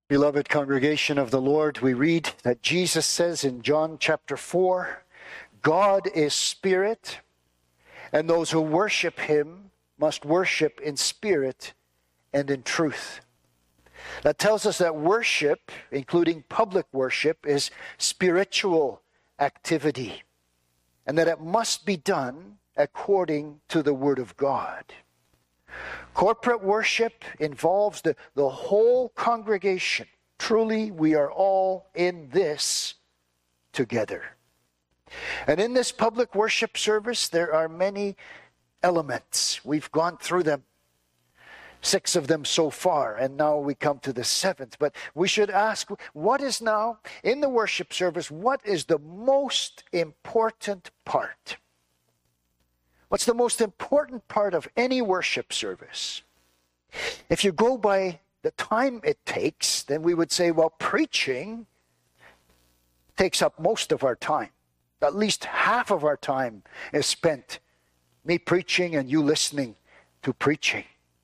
Beloved congregation of the Lord, we read that Jesus says in John chapter 4, God is spirit, and those who worship him must worship in spirit and in truth. That tells us that worship, including public worship, is spiritual activity, and that it must be done according to the Word of God. Corporate worship involves the whole congregation. Truly, we are all in this together. And in this public worship service, there are many elements. We've gone through them, 6 of them so far, and now we come to the 7th. But we should ask, what is now, in the worship service, what is the most important part? What's the most important part of any worship service? If you go by the time it takes, then we would say, well, preaching takes up most of our time. At least half of our time is spent me preaching and you listening to preaching.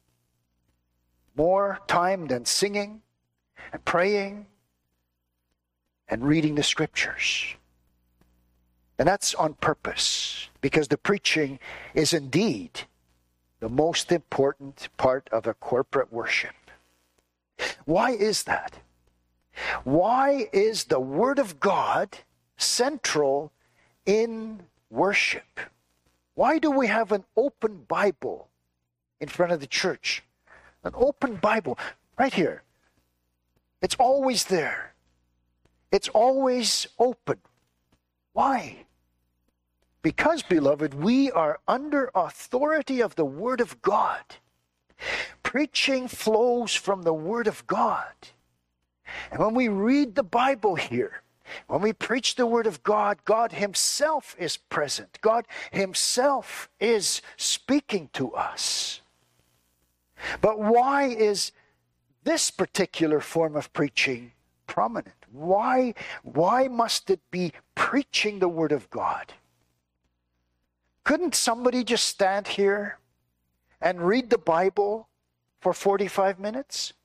More time than singing and praying and reading the scriptures. And that's on purpose, because the preaching is indeed the most important part of a corporate worship. Why is that? Why is the Word of God central in worship? Why do we have an open Bible in front of the church? An open Bible right here. It's always there. It's always open. Why? Because, beloved, we are under authority of the Word of God. Preaching flows from the Word of God. And when we read the Bible here, when we preach the Word of God, God Himself is present. God Himself is speaking to us. But why is this particular form of preaching prominent? Why must it be preaching the Word of God? Couldn't somebody just stand here and read the Bible for 45 minutes?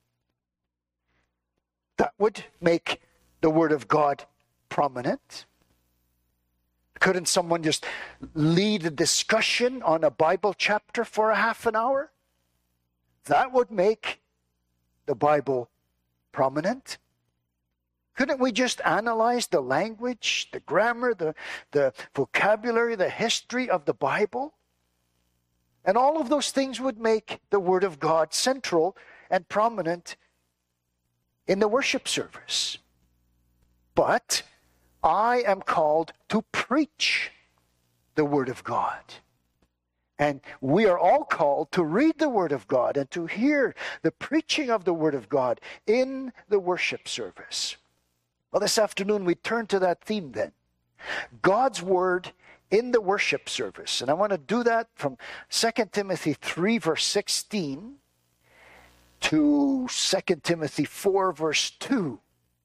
That would make the Word of God prominent. Couldn't someone just lead a discussion on a Bible chapter for a half an hour? That would make the Bible prominent. Couldn't we just analyze the language, the grammar, the vocabulary, the history of the Bible? And all of those things would make the Word of God central and prominent in the worship service. But I am called to preach the Word of God. And we are all called to read the Word of God and to hear the preaching of the Word of God in the worship service. Well, this afternoon we turn to that theme then. God's Word in the worship service. And I want to do that from 2 Timothy 3 verse 16 to 2 Timothy 4 verse 2.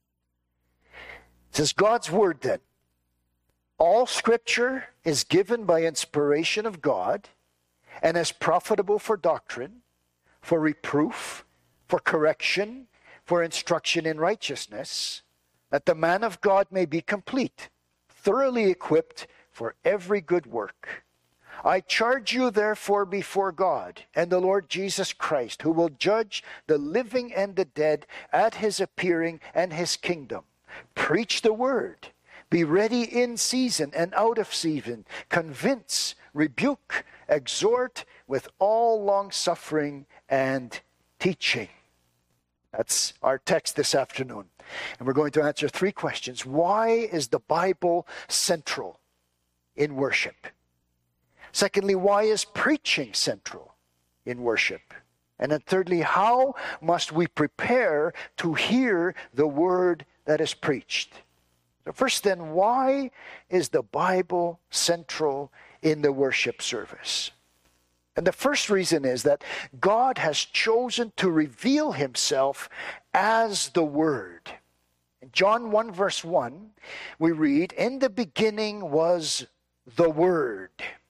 It says, God's Word then. All Scripture is given by inspiration of God and is profitable for doctrine, for reproof, for correction, for instruction in righteousness, that the man of God may be complete, thoroughly equipped for every good work. I charge you therefore before God and the Lord Jesus Christ, who will judge the living and the dead at His appearing and His kingdom. Preach the word. Be ready in season and out of season. Convince, rebuke, exhort with all long-suffering and teaching. That's our text this afternoon. And we're going to answer 3 questions. Why is the Bible central in worship? Secondly, why is preaching central in worship? And then thirdly, how must we prepare to hear the word that is preached? So first then, why is the Bible central in the worship service? And the first reason is that God has chosen to reveal Himself as the Word. In John 1 verse 1, we read, "In the beginning was the Word."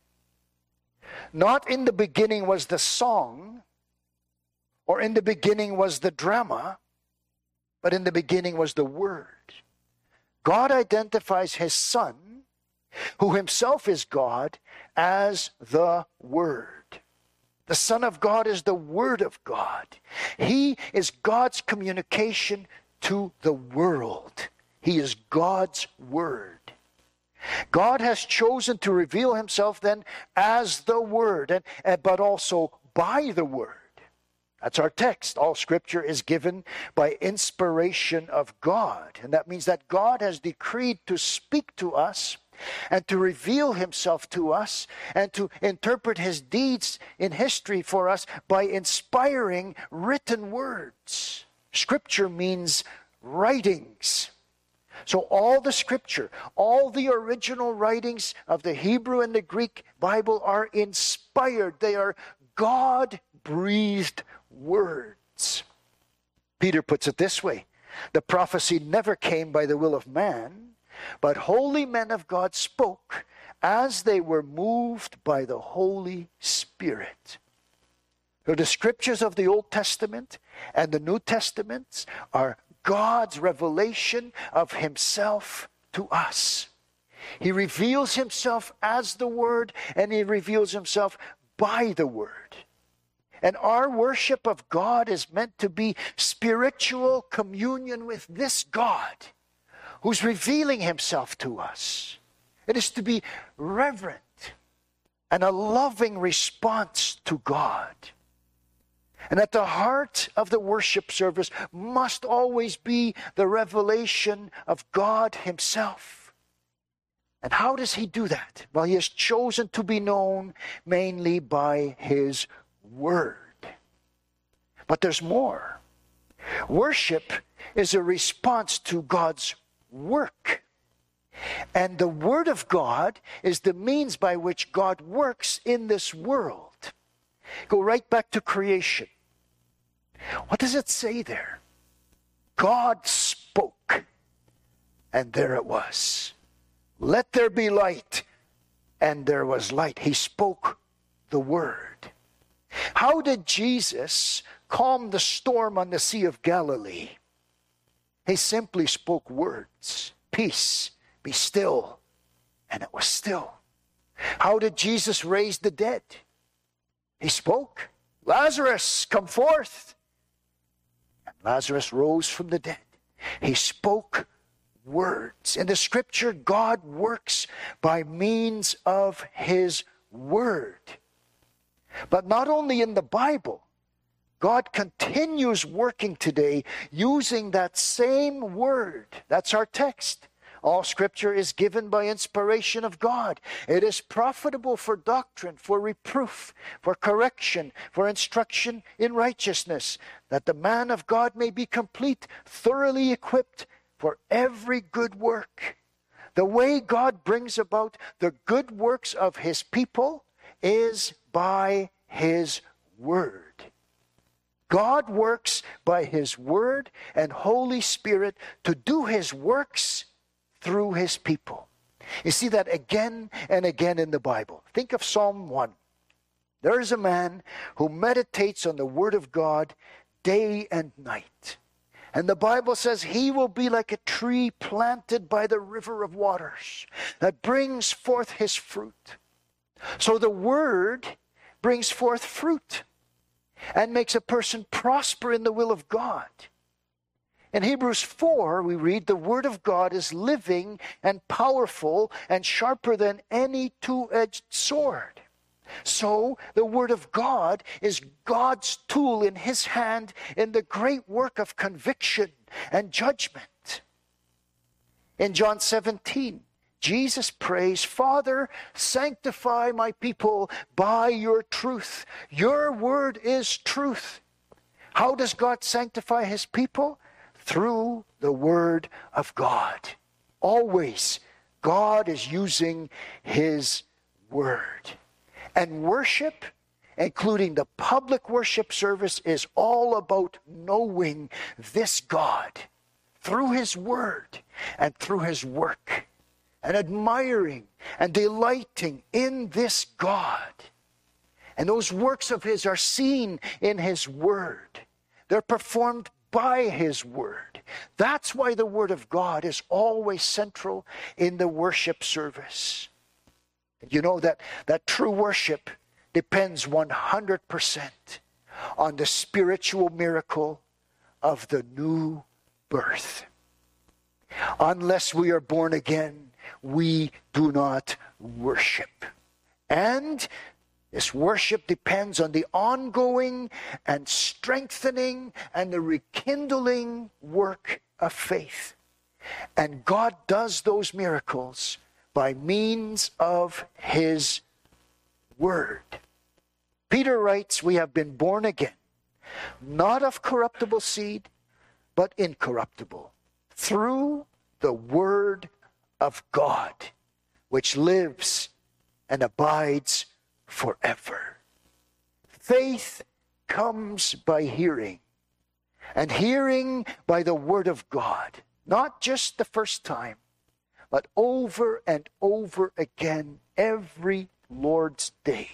Not in the beginning was the song, or in the beginning was the drama, But in the beginning was the Word. God identifies his Son, who himself is God, as the Word. The Son of God is the Word of God. He is God's communication to the world. He is God's Word. God has chosen to reveal himself then as the Word, but also by the Word. That's our text. All Scripture is given by inspiration of God. And that means that God has decreed to speak to us and to reveal himself to us and to interpret his deeds in history for us by inspiring written words. Scripture means writings. So all the Scripture, all the original writings of the Hebrew and the Greek Bible are inspired. They are God-breathed words. Peter puts it this way: the prophecy never came by the will of man, but holy men of God spoke as they were moved by the Holy Spirit. So the Scriptures of the Old Testament and the New Testament are God's revelation of himself to us. He reveals himself as the Word, and he reveals himself by the Word. And our worship of God is meant to be spiritual communion with this God who's revealing himself to us. It is to be reverent and a loving response to God. And at the heart of the worship service must always be the revelation of God himself. And how does he do that? Well, he has chosen to be known mainly by his Word. But there's more. Worship is a response to God's work. And the Word of God is the means by which God works in this world. Go right back to creation. What does it say there? God spoke, and there it was. Let there be light, and there was light. He spoke the Word. How did Jesus calm the storm on the Sea of Galilee? He simply spoke words. Peace, be still. And it was still. How did Jesus raise the dead? He spoke, Lazarus, come forth. And Lazarus rose from the dead. He spoke words. In the Scripture, God works by means of his Word. But not only in the Bible, God continues working today using that same Word. That's our text. All Scripture is given by inspiration of God. It is profitable for doctrine, for reproof, for correction, for instruction in righteousness, that the man of God may be complete, thoroughly equipped for every good work. The way God brings about the good works of his people is by his Word. God works by his Word and Holy Spirit to do his works through his people. You see that again and again in the Bible. Think of Psalm 1. There is a man who meditates on the Word of God day and night. And the Bible says he will be like a tree planted by the river of waters that brings forth his fruit. So the Word brings forth fruit and makes a person prosper in the will of God. In Hebrews 4, we read, the Word of God is living and powerful and sharper than any two-edged sword. So the Word of God is God's tool in his hand in the great work of conviction and judgment. In John 17, Jesus prays, Father, sanctify my people by your truth. Your Word is truth. How does God sanctify his people? Through the Word of God. Always, God is using his Word. And worship, including the public worship service, is all about knowing this God through his Word and through his work, and admiring and delighting in this God. And those works of his are seen in his Word. They're performed by his Word. That's why the Word of God is always central in the worship service. You know that true worship depends 100% on the spiritual miracle of the new birth. Unless we are born again, we do not worship. And this worship depends on the ongoing and strengthening and the rekindling work of faith. And God does those miracles by means of His Word. Peter writes, we have been born again, not of corruptible seed, but incorruptible, through the Word of God, which lives and abides forever. Faith comes by hearing, and hearing by the Word of God, not just the first time, but over and over again every Lord's Day.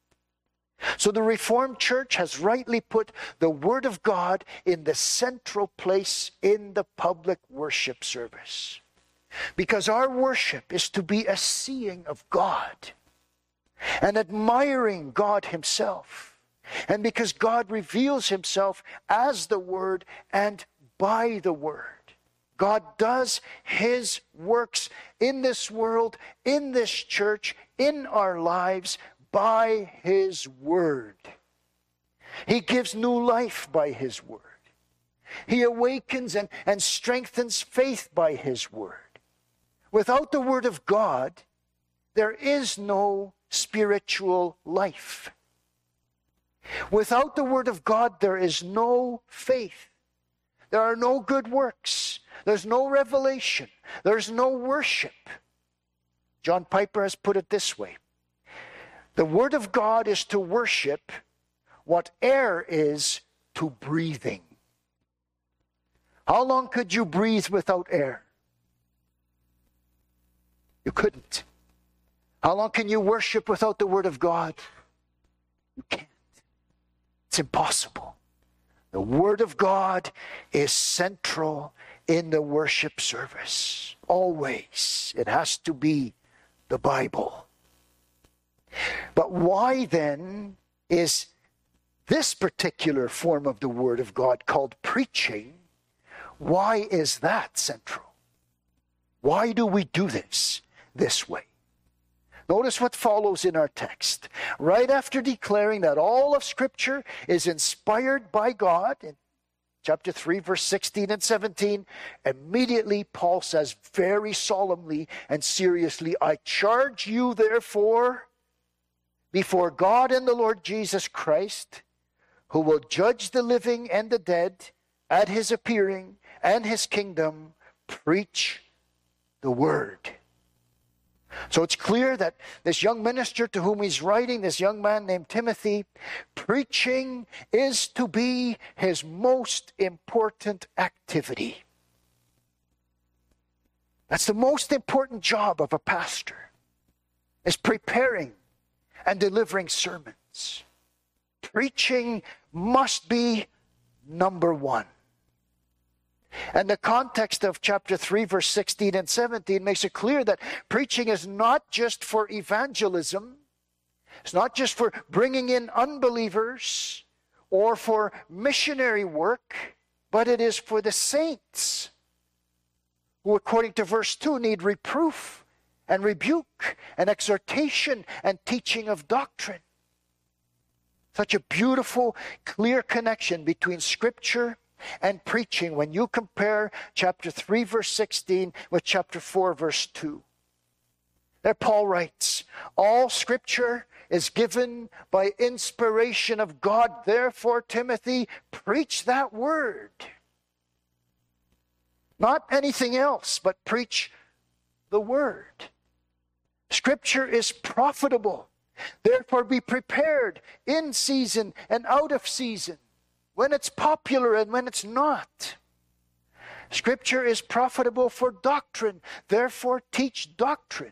So the Reformed Church has rightly put the Word of God in the central place in the public worship service. Because our worship is to be a seeing of God and admiring God Himself. And because God reveals Himself as the Word and by the Word. God does His works in this world, in this church, in our lives, by His Word. He gives new life by His Word. He awakens and strengthens faith by His Word. Without the Word of God, there is no spiritual life. Without the Word of God, there is no faith. There are no good works. There's no revelation. There's no worship. John Piper has put it this way. The Word of God is to worship what air is to breathing. How long could you breathe without air? You couldn't. How long can you worship without the Word of God? You can't. It's impossible. The Word of God is central in the worship service. Always. It has to be the Bible. But why then is this particular form of the Word of God called preaching? Why is that central? Why do we do this way? Notice what follows in our text. Right after declaring that all of Scripture is inspired by God, in chapter 3, verse 16 and 17, immediately Paul says very solemnly and seriously, I charge you therefore before God and the Lord Jesus Christ, who will judge the living and the dead at His appearing and His kingdom, preach the Word. So it's clear that this young minister to whom he's writing, this young man named Timothy, preaching is to be his most important activity. That's the most important job of a pastor, is preparing and delivering sermons. Preaching must be number one. And the context of chapter 3, verse 16 and 17 makes it clear that preaching is not just for evangelism. It's not just for bringing in unbelievers or for missionary work, but it is for the saints who, according to verse 2, need reproof and rebuke and exhortation and teaching of doctrine. Such a beautiful, clear connection between Scripture and preaching when you compare chapter 3 verse 16 with chapter 4 verse 2. There Paul writes, all Scripture is given by inspiration of God. Therefore, Timothy, preach that word. Not anything else, but preach the word. Scripture is profitable. Therefore, be prepared in season and out of season, when it's popular and when it's not. Scripture is profitable for doctrine. Therefore, teach doctrine.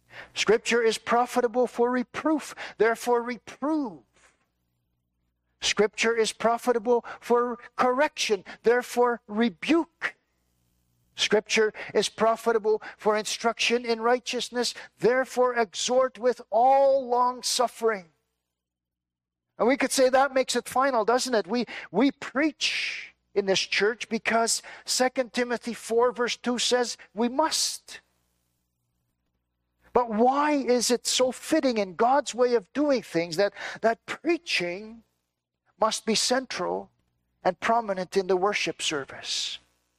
Scripture is profitable for reproof. Therefore, reprove. Scripture is profitable for correction, therefore rebuke. Scripture is profitable for instruction in righteousness, therefore exhort with all long suffering. And we could say that makes it final, doesn't it? We preach in this church because 2 Timothy 4 verse 2 says we must. But why is it so fitting in God's way of doing things that preaching must be central and prominent in the worship service?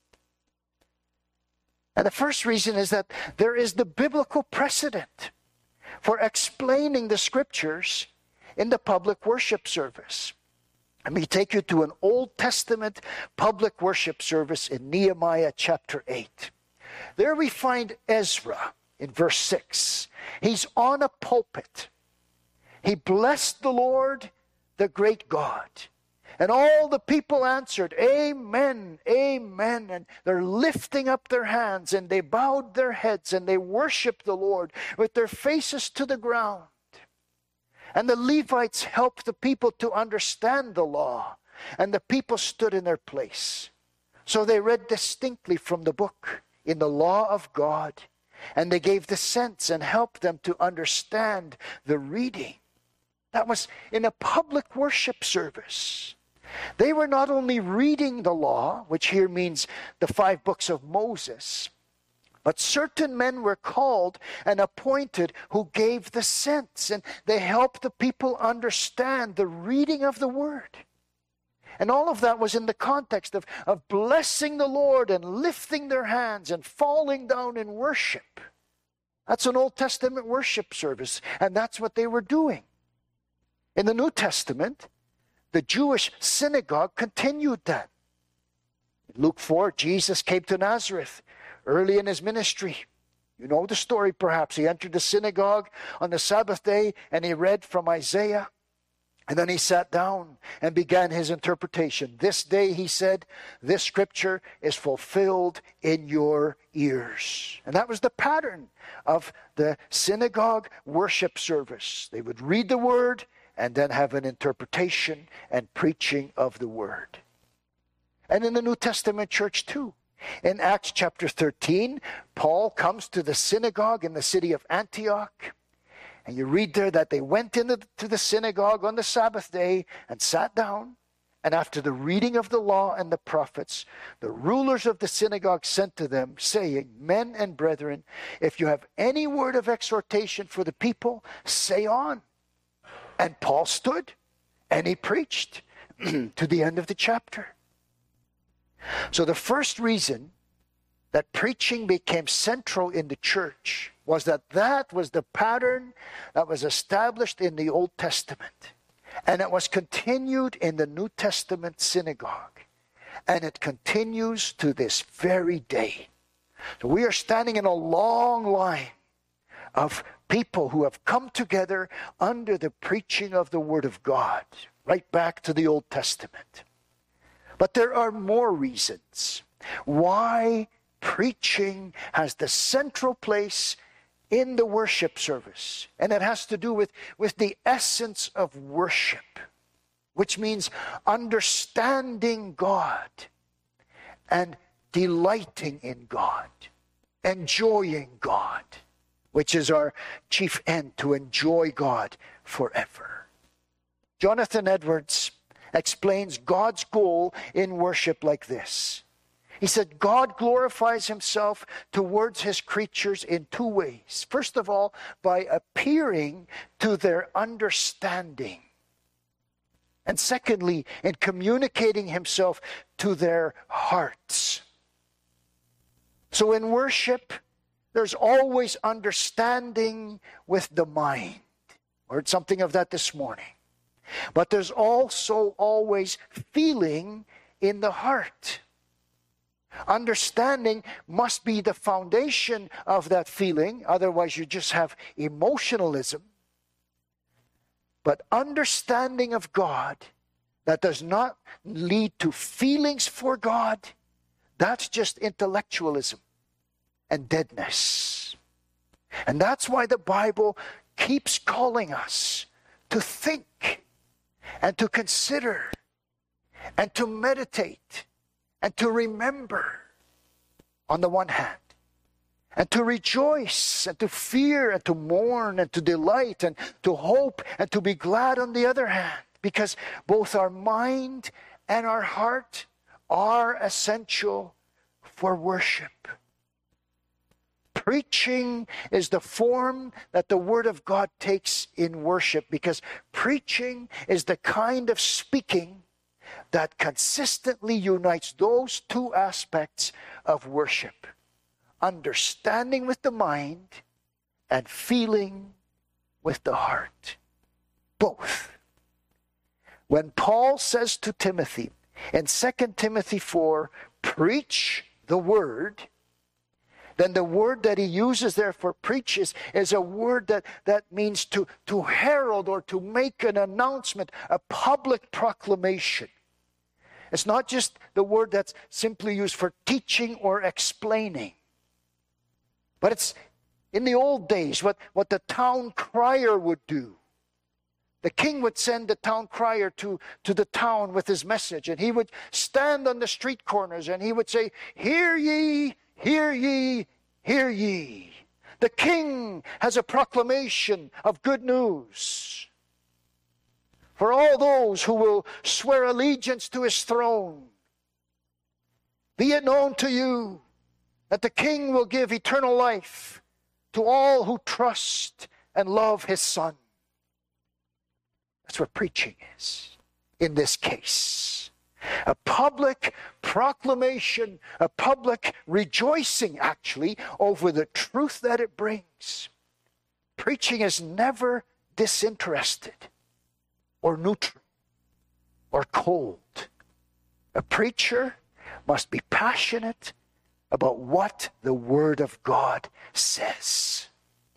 And the first reason is that there is the biblical precedent for explaining the Scriptures in the public worship service. Let me take you to an Old Testament public worship service in Nehemiah chapter 8. There we find Ezra in verse 6. He's on a pulpit. He blessed the Lord, the great God. And all the people answered, Amen, Amen. And they're lifting up their hands and they bowed their heads and they worshiped the Lord with their faces to the ground. And the Levites helped the people to understand the law. And the people stood in their place. So they read distinctly from the book in the law of God. And they gave the sense and helped them to understand the reading. That was in a public worship service. They were not only reading the law, which here means the 5 books of Moses, but certain men were called and appointed who gave the sense, and they helped the people understand the reading of the word. And all of that was in the context of blessing the Lord and lifting their hands and falling down in worship. That's an Old Testament worship service, and that's what they were doing. In the New Testament, the Jewish synagogue continued that. In Luke 4, Jesus came to Nazareth early in his ministry. You know the story perhaps. He entered the synagogue on the Sabbath day and he read from Isaiah. And then he sat down and began his interpretation. This day, he said, this scripture is fulfilled in your ears. And that was the pattern of the synagogue worship service. They would read the word and then have an interpretation and preaching of the word. And in the New Testament church too. In Acts chapter 13, Paul comes to the synagogue in the city of Antioch. And you read there that they went into the synagogue on the Sabbath day and sat down. And after the reading of the law and the prophets, the rulers of the synagogue sent to them, saying, Men and brethren, if you have any word of exhortation for the people, say on. And Paul stood and he preached to the end of the chapter. So the first reason that preaching became central in the church was that was the pattern that was established in the Old Testament. And it was continued in the New Testament synagogue. And it continues to this very day. So we are standing in a long line of people who have come together under the preaching of the Word of God, right back to the Old Testament. But there are more reasons why preaching has the central place in the worship service. And it has to do with the essence of worship, which means understanding God and delighting in God, enjoying God, which is our chief end, to enjoy God forever. Jonathan Edwards explains God's goal in worship like this. He said, God glorifies himself towards his creatures in 2 ways. First of all, by appearing to their understanding. And secondly, in communicating himself to their hearts. So in worship, there's always understanding with the mind. I heard something of that this morning. But there's also always feeling in the heart. Understanding must be the foundation of that feeling. Otherwise, you just have emotionalism. But understanding of God that does not lead to feelings for God, that's just intellectualism and deadness. And that's why the Bible keeps calling us to think and to consider and to meditate and to remember on the one hand, and to rejoice and to fear and to mourn and to delight and to hope and to be glad on the other hand, because both our mind and our heart are essential for worship. Preaching is the form that the Word of God takes in worship, because preaching is the kind of speaking that consistently unites those two aspects of worship: understanding with the mind and feeling with the heart. Both. When Paul says to Timothy in 2 Timothy 4, preach the word, then the word that he uses there for preach is a word that means to herald or to make an announcement, a public proclamation. It's not just the word that's simply used for teaching or explaining. But it's, in the old days, what the town crier would do. The king would send the town crier to the town with his message, and he would stand on the street corners and he would say, "Hear ye, hear ye, hear ye. The king has a proclamation of good news for all those who will swear allegiance to his throne. Be it known to you that the king will give eternal life to all who trust and love his Son." That's what preaching is in this case. A public proclamation, a public rejoicing, actually, over the truth that it brings. Preaching is never disinterested or neutral or cold. A preacher must be passionate about what the Word of God says.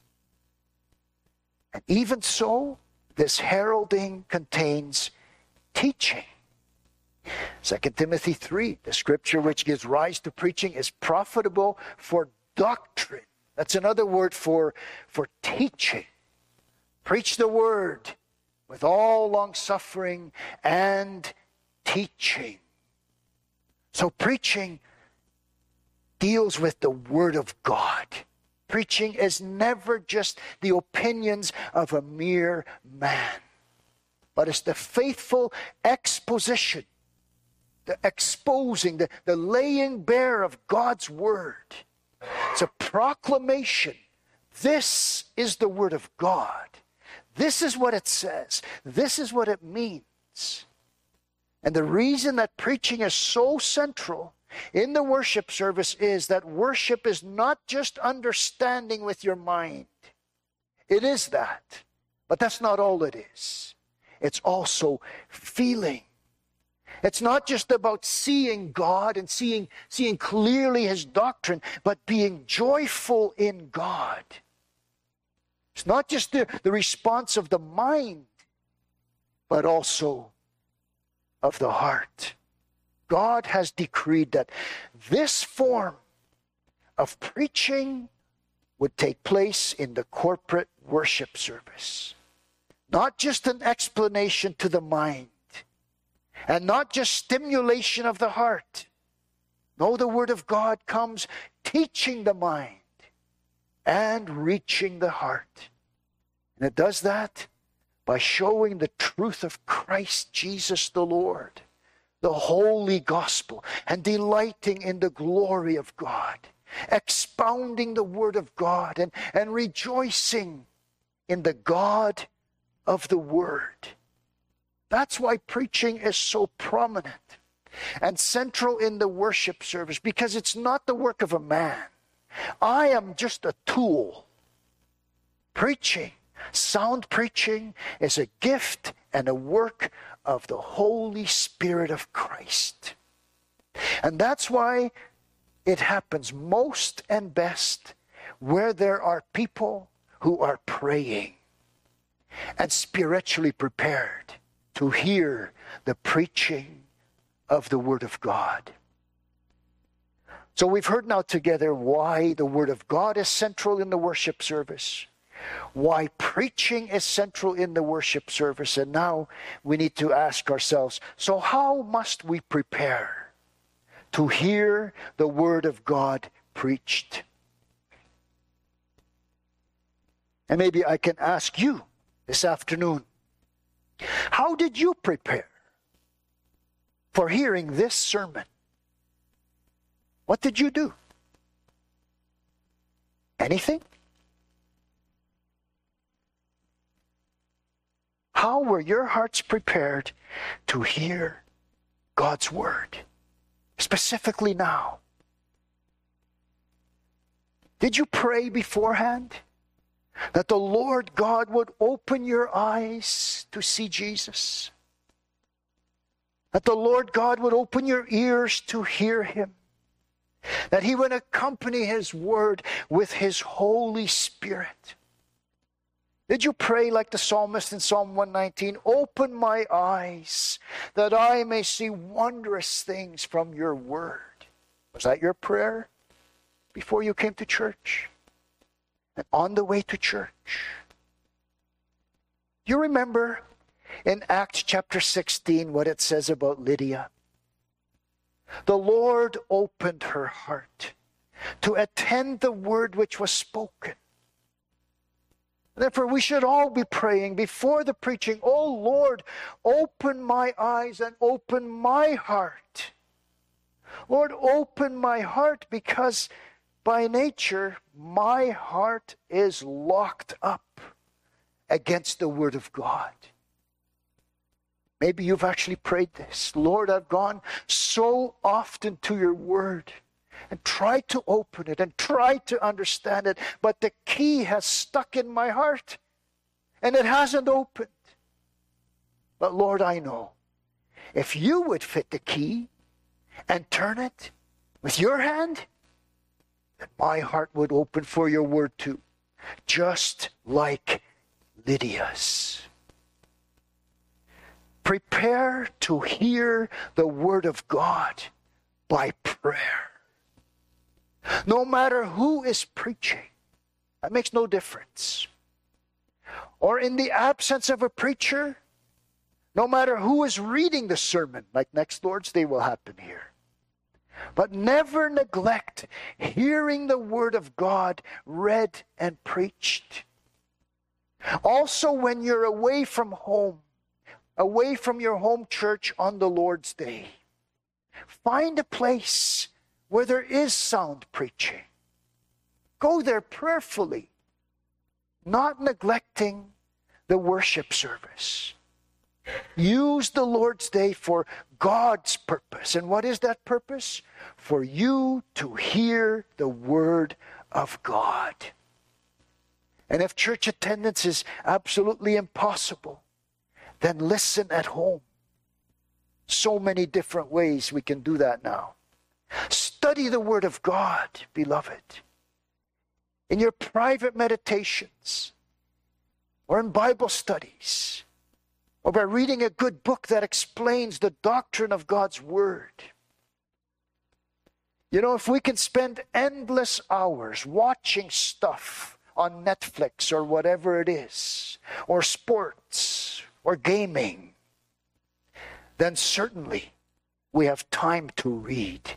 And even so, this heralding contains teaching. 2 Timothy 3, the scripture which gives rise to preaching is profitable for doctrine. That's another word for teaching. Preach the word with all long-suffering and teaching. So preaching deals with the Word of God. Preaching is never just the opinions of a mere man, but it's the faithful exposition, the exposing, the laying bare of God's Word. It's a proclamation. This is the Word of God. This is what it says. This is what it means. And the reason that preaching is so central in the worship service is that worship is not just understanding with your mind. It is that, but that's not all it is. It's also feeling. It's not just about seeing God and seeing clearly His doctrine, but being joyful in God. It's not just the response of the mind, but also of the heart. God has decreed that this form of preaching would take place in the corporate worship service. Not just an explanation to the mind, and not just stimulation of the heart. No, the Word of God comes teaching the mind and reaching the heart. And it does that by showing the truth of Christ Jesus the Lord, the holy gospel, and delighting in the glory of God, expounding the Word of God, and rejoicing in the God of the Word. That's why preaching is so prominent and central in the worship service, because it's not the work of a man. I am just a tool. Preaching, sound preaching, is a gift and a work of the Holy Spirit of Christ. And that's why it happens most and best where there are people who are praying and spiritually prepared to hear the preaching of the Word of God. So we've heard now together why the Word of God is central in the worship service. why preaching is central in the worship service. And now we need to ask ourselves, so how must we prepare to hear the Word of God preached? And maybe I can ask you this afternoon, how did you prepare for hearing this sermon? What did you do? Anything? How were your hearts prepared to hear God's Word? Specifically now. Did you pray beforehand that the Lord God would open your eyes to see Jesus? That the Lord God would open your ears to hear Him? That He would accompany His Word with His Holy Spirit? Did you pray like the psalmist in Psalm 119, open my eyes that I may see wondrous things from your Word? Was that your prayer before you came to church? And on the way to church? You remember in Acts chapter 16 what it says about Lydia? The Lord opened her heart to attend the word which was spoken. Therefore, we should all be praying before the preaching, oh Lord, open my eyes and open my heart. Lord, open my heart, because by nature, my heart is locked up against the Word of God. Maybe you've actually prayed this. Lord, I've gone so often to your Word and tried to open it and tried to understand it, but the key has stuck in my heart and it hasn't opened. But Lord, I know if you would fit the key and turn it with your hand, then my heart would open for your word too, just like Lydia's. Prepare to hear the word of God by prayer. No matter who is preaching, that makes no difference. Or in the absence of a preacher, no matter who is reading the sermon, like next Lord's Day will happen here. But never neglect hearing the word of God read and preached. Also, when you're away from home, away from your home church on the Lord's Day, find a place where there is sound preaching. Go there prayerfully, not neglecting the worship service. Use the Lord's Day for God's purpose. And what is that purpose? For you to hear the Word of God. And if church attendance is absolutely impossible, then listen at home. So many different ways we can do that now. Study the Word of God, beloved. In your private meditations, or in Bible studies, or by reading a good book that explains the doctrine of God's Word. You know, if we can spend endless hours watching stuff on Netflix or whatever it is, or sports, or gaming, then certainly we have time to read.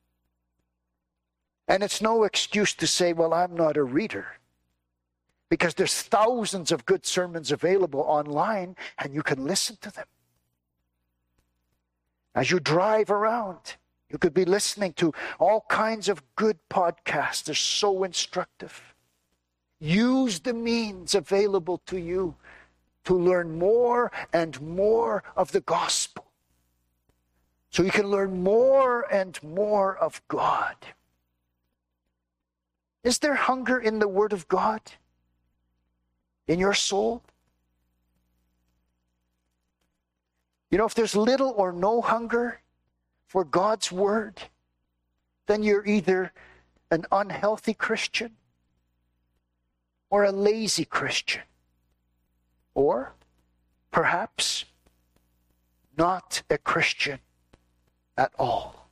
And it's no excuse to say, well, I'm not a reader. Because there's thousands of good sermons available online, and you can listen to them. As you drive around, you could be listening to all kinds of good podcasts. They're so instructive. Use the means available to you to learn more and more of the gospel, so you can learn more and more of God. Is there hunger in the Word of God? In your soul? You know, if there's little or no hunger for God's Word, then you're either an unhealthy Christian or a lazy Christian, or perhaps not a Christian at all.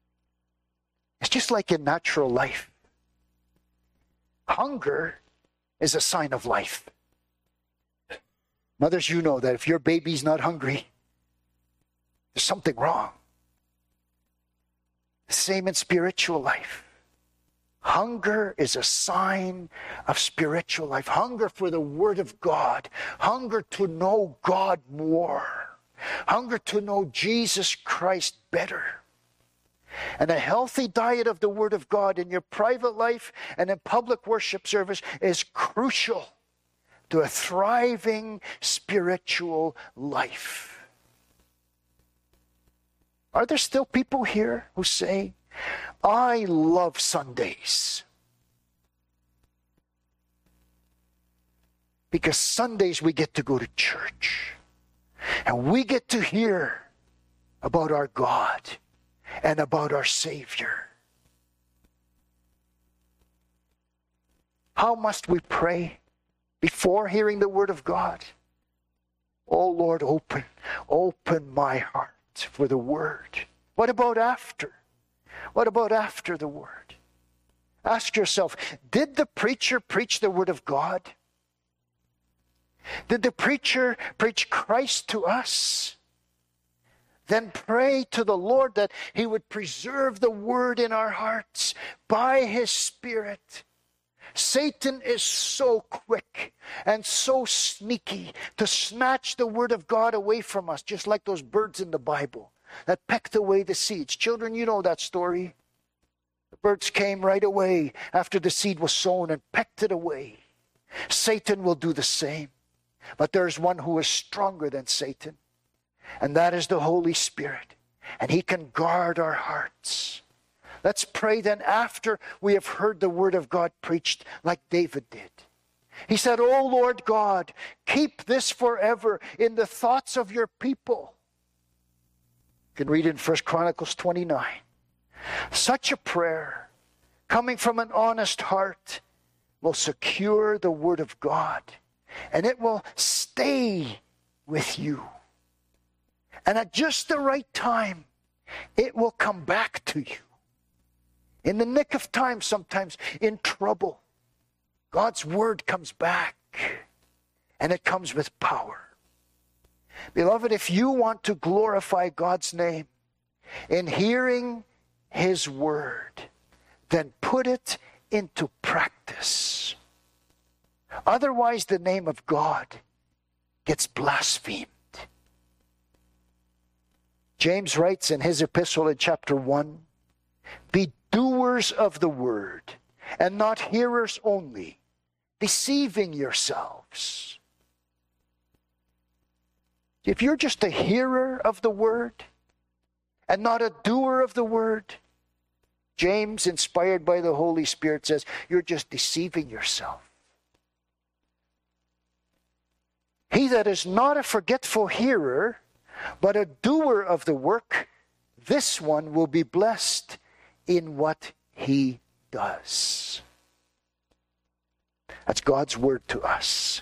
It's just like in natural life. Hunger is a sign of life. Mothers, you know that if your baby's not hungry, there's something wrong. Same in spiritual life. Hunger is a sign of spiritual life. Hunger for the Word of God. Hunger to know God more. Hunger to know Jesus Christ better. And a healthy diet of the Word of God in your private life and in public worship service is crucial to a thriving spiritual life. Are there still people here who say, I love Sundays? Because Sundays we get to go to church. And we get to hear about our God and about our Savior. How must we pray before hearing the Word of God? Oh Lord, open my heart for the Word. What about after? What about after the Word? Ask yourself, did the preacher preach the Word of God? Did the preacher preach Christ to us? Then pray to the Lord that He would preserve the Word in our hearts by His Spirit. Satan is so quick and so sneaky to snatch the Word of God away from us, just like those birds in the Bible that pecked away the seeds. Children, you know that story. The birds came right away after the seed was sown and pecked it away. Satan will do the same. But there's one who is stronger than Satan, and that is the Holy Spirit. And He can guard our hearts. Let's pray then after we have heard the Word of God preached like David did. He said, "O Lord God, keep this forever in the thoughts of your people." You can read it in 1 Chronicles 29. Such a prayer, coming from an honest heart, will secure the Word of God. And it will stay with you. And at just the right time, it will come back to you. In the nick of time, sometimes in trouble, God's Word comes back. And it comes with power. Beloved, if you want to glorify God's name in hearing His Word, then put it into practice. Otherwise, the name of God gets blasphemed. James writes in his epistle in chapter 1, "Be doers of the word, and not hearers only, deceiving yourselves." If you're just a hearer of the word, and not a doer of the word, James, inspired by the Holy Spirit, says, you're just deceiving yourself. He that is not a forgetful hearer, but a doer of the work, this one will be blessed in what he does. That's God's word to us.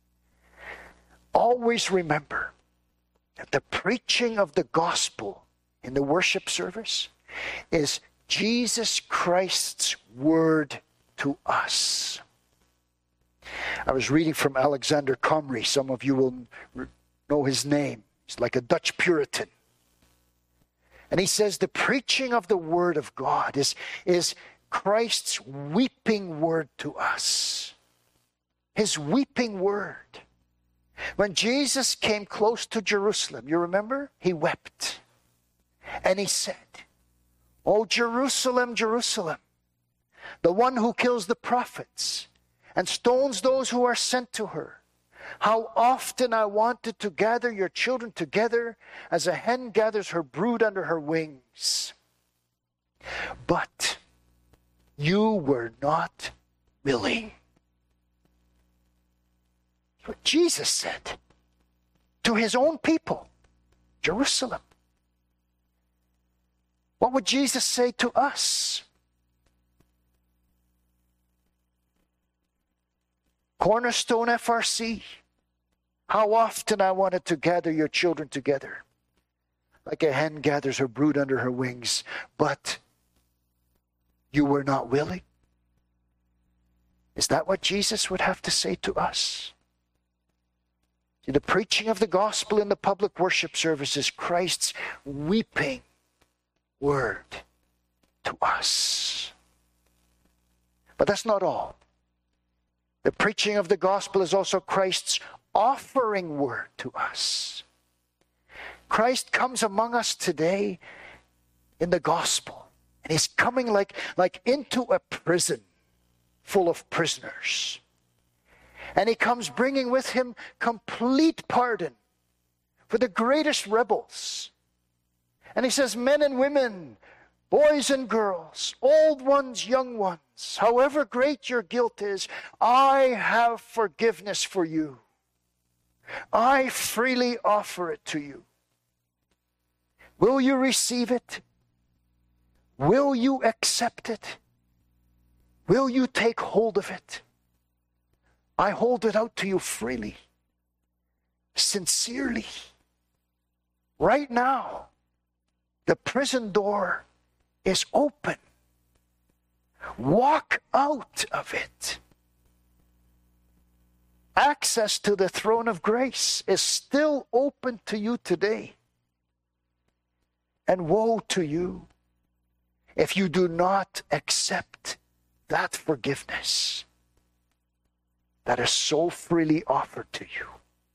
Always remember that the preaching of the gospel in the worship service is Jesus Christ's word to us. I was reading from Alexander Comrie. Some of you will know his name. He's like a Dutch Puritan. And he says the preaching of the Word of God is Christ's weeping word to us. His weeping word. When Jesus came close to Jerusalem, you remember? He wept. And he said, "O Jerusalem, Jerusalem, the one who kills the prophets and stones those who are sent to her. How often I wanted to gather your children together as a hen gathers her brood under her wings. But you were not willing." That's what Jesus said to his own people, Jerusalem. What would Jesus say to us? Cornerstone FRC, how often I wanted to gather your children together, like a hen gathers her brood under her wings, but you were not willing. Is that what Jesus would have to say to us? See, the preaching of the gospel in the public worship service is Christ's weeping word to us. But that's not all. The preaching of the gospel is also Christ's offering word to us. Christ comes among us today in the gospel. And he's coming like into a prison full of prisoners. And he comes bringing with him complete pardon for the greatest rebels. And he says, men and women, boys and girls, old ones, young ones, however great your guilt is, I have forgiveness for you. I freely offer it to you. Will you receive it? Will you accept it? Will you take hold of it? I hold it out to you freely, sincerely. Right now, the prison door is open. Walk out of it. Access to the throne of grace is still open to you today. And woe to you if you do not accept that forgiveness that is so freely offered to you.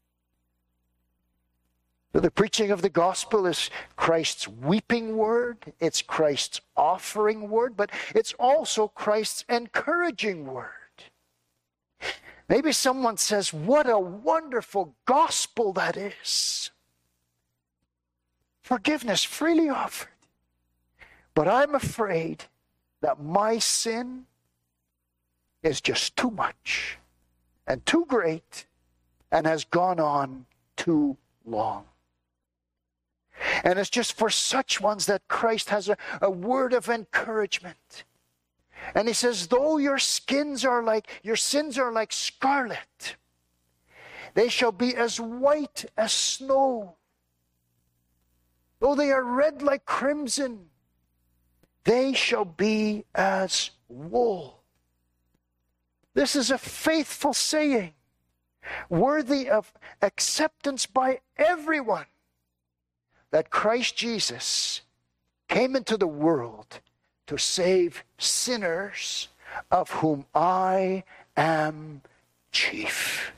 So the preaching of the gospel is Christ's weeping word, it's Christ's offering word, but it's also Christ's encouraging word. Maybe someone says, what a wonderful gospel that is. Forgiveness freely offered. But I'm afraid that my sin is just too much and too great and has gone on too long. And it's just for such ones that Christ has a word of encouragement. And he says, though your sins are like scarlet, they shall be as white as snow. Though they are red like crimson, they shall be as wool. This is a faithful saying, worthy of acceptance by everyone, that Christ Jesus came into the world to save sinners, of whom I am chief.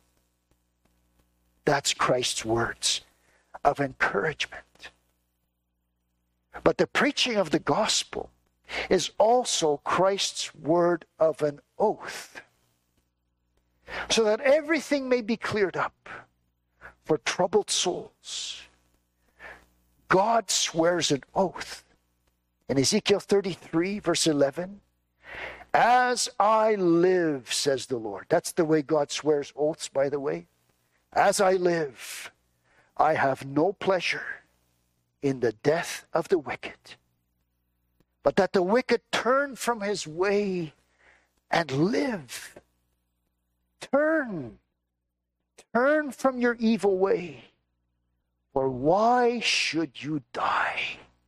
That's Christ's words of encouragement. But the preaching of the gospel is also Christ's word of an oath, so that everything may be cleared up for troubled souls. God swears an oath in Ezekiel 33, verse 11. As I live, says the Lord. That's the way God swears oaths, by the way. As I live, I have no pleasure in the death of the wicked, but that the wicked turn from his way and live. Turn from your evil way, for why should you die?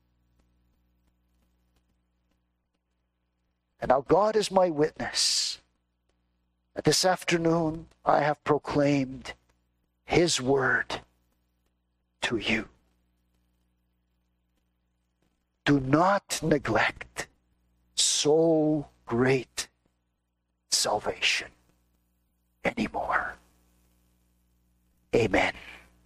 And now God is my witness that this afternoon I have proclaimed his word to you. Do not neglect so great salvation anymore. Amen.